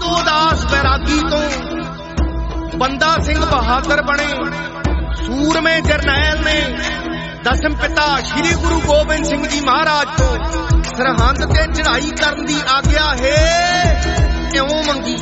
ਬਾਅਦ ਉਦਾਸ ਵੈਰਾਗੀ ਤੋਂ ਬੰਦਾ ਸਿੰਘ ਬਹਾਦਰ ਬਣੇ। ਸੂਰਮੇ ਜਰਨੈਲ ਨੇ ਦਸਮ ਪਿਤਾ ਸ਼੍ਰੀ ਗੁਰੂ ਗੋਬਿੰਦ ਸਿੰਘ ਜੀ ਮਹਾਰਾਜ ਤੋਂ ਸਰਹੰਦ ਤੇ ਚੜ੍ਹਾਈ ਕਰਨ ਦੀ ਆਗਿਆ ਹੈ ਕਿਉਂ ਮੰਗੀ?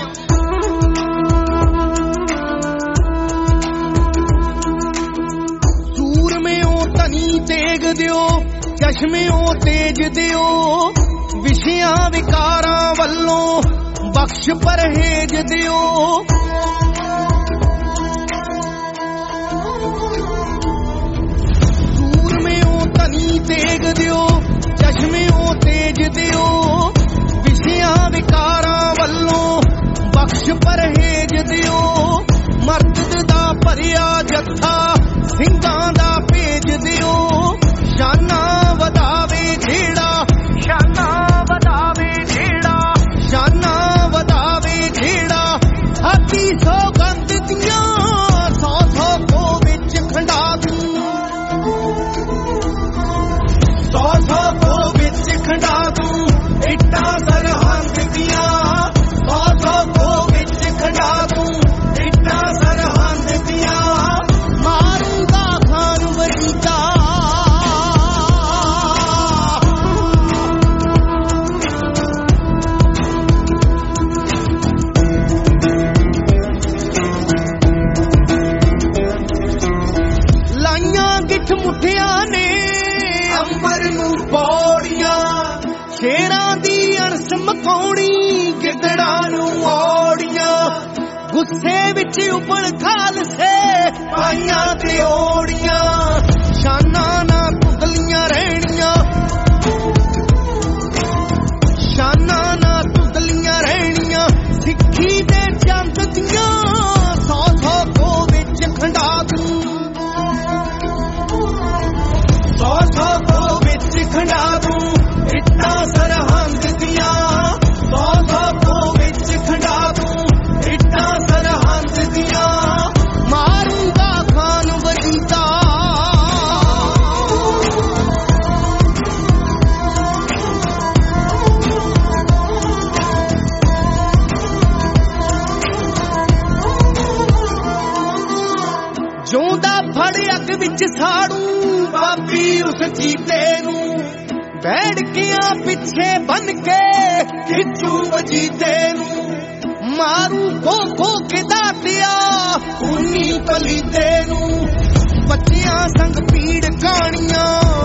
ਸੂਰਮਿਓ ਧਨੀ ਤੇਗ ਦਿਓ, ਚਸ਼ਮਿਓ ਤੇਜ ਦਿਓ, ਵਿਸ਼ਿਆਂ ਵਿਕਾਰਾਂ ਵੱਲੋਂ ਬਖਸ਼ ਪਰਹੇਜ ਦਿਓ। ਸੂਰਮਿਓ ਧਨੀ ਤੇਗ ਦਿਓ, ਚਸ਼ਮਿਓ ਤੇਜ ਦਿਓ, ਵਿਸ਼ਿਆਂ ਵਿਕਾਰਾਂ ਵੱਲੋਂ ਬਖਸ਼ ਪਰਹੇਜ ਦਿਓ। ਮਰਦ ਦਾ ਭਰਿਆ ਜੱਥਾ ਸਿੰਘਾਂ ਦਾ ਭੇਜ ਦਿਓ। ਸ਼ਾਨਾਂ ਵਧਾਵੇ ਜਿਹੜਾ, ਸ਼ਾਨਾਂ ਵਧਾਵੇ ਜਿਹੜਾ, ਸ਼ਾਨਾਂ ਵਧਾਵੇ ਜਿਹੜਾ। ਹਾਥੀ ਸੌਗੰਧ ਦੀਆਂ 100 ਕੋ ਵਿੱਚ ਖੰਡਾ ਦੂੰ, 100 ਕੋ ਵਿੱਚ ਖੰਡਾ ਦੂੰ। ਇੱਟਾਂ ਸਰਹੰਦ ਦੀਆਂ 100 ਕੋ ਵਿੱਚ ਖੰਡਾ ਦੂੰ, ਇੱਟਾਂ ਸਰਹੰਦ ਦੀਆਂ। ਮਾਰੂੰਗਾ ਖਾਨ ਵਜੀਦਾ, ਲਾਈਆਂ ਗਿੱਠ ਮੁੱਠਿਆਂ ਨੇ ਅੰਬਰ ਨੂੰ ਪੌੜੀਆਂ। ਸ਼ੇਰਾਂ ਦੀ ਅਣਸ ਮਕਾਉਣੀ, ਗਿੱਦੜਾਂ ਨੂੰ ਔੜੀਆਂ। ਗੁੱਸੇ ਵਿੱਚ ਉਬਲ ਖਾਲਸੇ ਪਾਈਆਂ ਤੇ ਓੜੀਆਂ। ਸ਼ਾਨਾਂ ਨਾ ਤੁਦਲੀਆਂ ਰਹਿਣੀਆਂ, ਸ਼ਾਨਾਂ ਨਾ ਤੁਦਲੀਆਂ ਰਹਿਣੀਆਂ। ਸਿੱਖੀ ਦੇ ਚੰਦ ਦੀਆਂ 100 ਕੋ ਵਿੱਚ ਖੰਡਾ ਦੂੰ, 100 ਕੋ ਵਿੱਚ ਖੰਡਾ ਦੂੰ। ਇੱਟਾਂ ਸਰਹੰਦ ਦੀਆਂ 100 ਕੋ ਵਿੱਚ ਖੰਡਾ ਦੂੰ, ਇੱਟਾਂ ਸਰਹੰਦ ਦੀਆਂ। ਮਾਰੂੰਗਾ ਖਾਨ ਵਜੀਦਾ, ਜਿਉਂਦਾ ਫੜ ਅੱਗ ਵਿੱਚ ਸਾੜੂ ਬਾਬੀ ਉਸ ਜੀਤੇ ਨੂੰ। ਬੈਠਕਿਆਂ ਪਿੱਛੇ ਬੰਨ ਕੇ ਖਿੱਚੂ ਵਜੀਤੇ ਨੂੰ। ਮਾਰੂ ਖੋ ਕੇ ਦਾਤਿਆ ਉਨੀ ਪਲੀਤੇ ਨੂੰ। ਬੱਚਿਆਂ ਸੰਗ ਪੀੜ ਕਹਾਣੀਆਂ,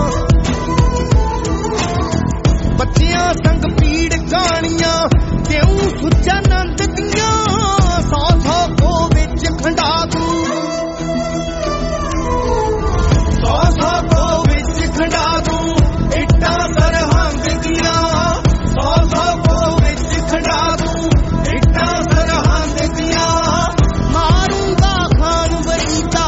ਬੱਚਿਆਂ ਸੰਗ ਪੀੜ ਕਹਾਣੀਆਂ। ਕਿਉਂ ਸੁੱਚਾ ਨੰਦ ਦੀਆਂ 100 ਕੋ ਵਿੱਚ ਖੰਡਾ ਦੂੰ, 100 ਕੋ ਵਿੱਚ ਖੰਡਾ ਦੂੰ। ਇੱਟਾਂ ਸਰਹੰਦ ਦੀਆਂ 100 ਕੋ ਵਿੱਚ ਖੰਡਾ ਦੂੰ, ਇੱਟਾਂ ਸਰਹੰਦ ਦੀਆਂ। ਮਾਰੂੰਗਾ ਖਾਨ ਵਜੀਦਾ,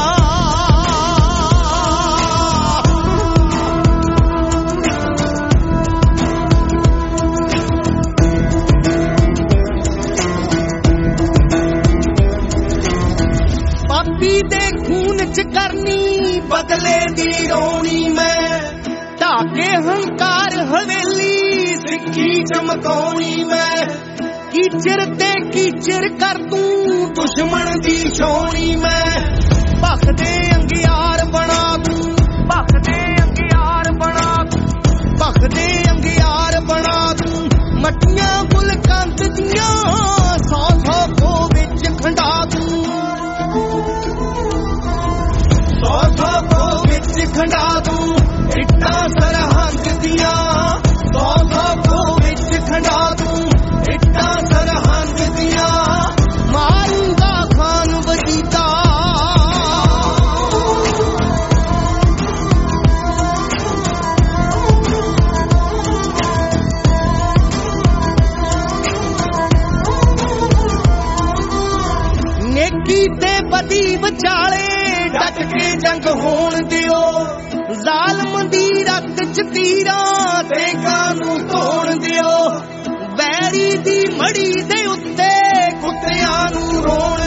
ਪਾਪੀ ਦੇ ਖੂਨ ਚ ਕਰਨੀ ਬਦਲੇ ਦੀ ਰੋਣੀ। ਮੈਂ ਢਾਕੇ ਹੰਕਾਰ ਹਵੇਲੀ ਸਿੱਖੀ ਚਮਕਾਉਣੀ। ਮੈਂ ਕੀਚਰ ਤੇ ਕੀਚਰ ਕਰ ਦੂੰ ਦੁਸ਼ਮਣ ਦੀ ਛਾਉਣੀ। ਮੈਂ ਭਖਦੇ ਅੰਗਿਆਰ ਬਣਾ ਦੂੰ, ਭਖਦੇ ਅੰਗਿਆਰ ਬਣਾ ਦੂੰ, ਭਖਦੇ ਅੰਗਿਆਰ ਬਣਾ ਦੂੰ। ਮੱਟੀਆਂ ਗੁਲਕੰਦ ਦੀਆਂ 100 ਕੋ ਵਿੱਚ ਖੰਡਾ ਦੂੰ, 100 ਕੋ ਵਿੱਚ ਖੰਡਾ ਦੂੰ। ਇੱਟਾਂ ਸਰਹੰਦ ਦੀਆਂ 100 ਕੋ ਵਿੱਚ ਖੰਡਾ ਦੂੰ, ਇੱਟਾਂ ਸਰਹੰਦ ਦੀਆਂ। ਮਾਰੂੰਗਾ ਖਾਨ ਵਜੀਦਾ, ਨੇਕੀ ਤੇ ਬਦੀ ਵਿਚਾਲੇ ਡਟ ਕੇ ਜੰਗ ਹੋਣ ਦਿਓ। ਜ਼ਾਲਮ ਦੀ ਰੱਤ ਚ ਤੀਰਾਂ ਤੇਗਾਂ ਨੂੰ ਧੋਣ ਦਿਓ। ਵੈਰੀ ਦੀ ਮੜੀ ਦੇ ਉੱਤੇ ਕੁੱਤਿਆਂ ਨੂੰ ਰੋਣ